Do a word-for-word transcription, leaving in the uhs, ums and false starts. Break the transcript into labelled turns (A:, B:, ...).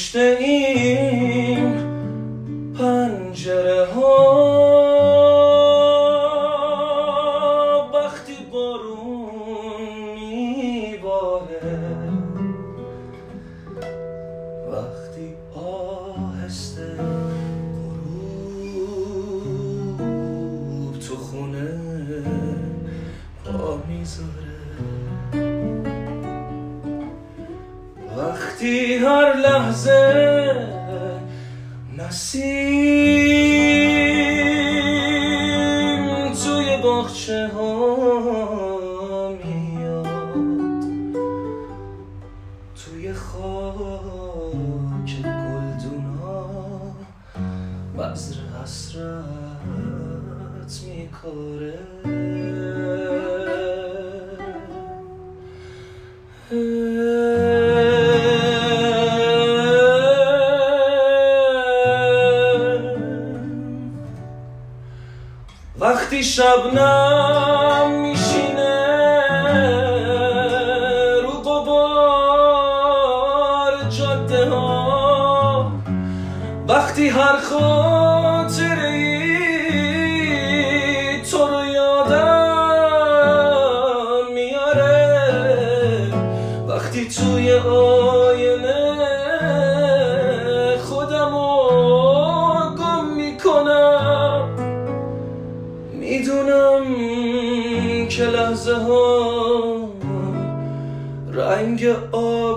A: پشت این پنجره ها وقتی بارون میباره، وقتی آهسته غروب تو خونه پا میذاره، وقتی هر لحظه نسیم توی باغچه ها میاد، توی خاک گلدونا بذر حسرت میکاره. وقتی شبنم میشینه رو غبار جاده ها، وقتی هر خاطری تو رو یادم میاره، وقتی توی آینه خودم رو گم میکنم، میدونم که لحظه ها رنگ آب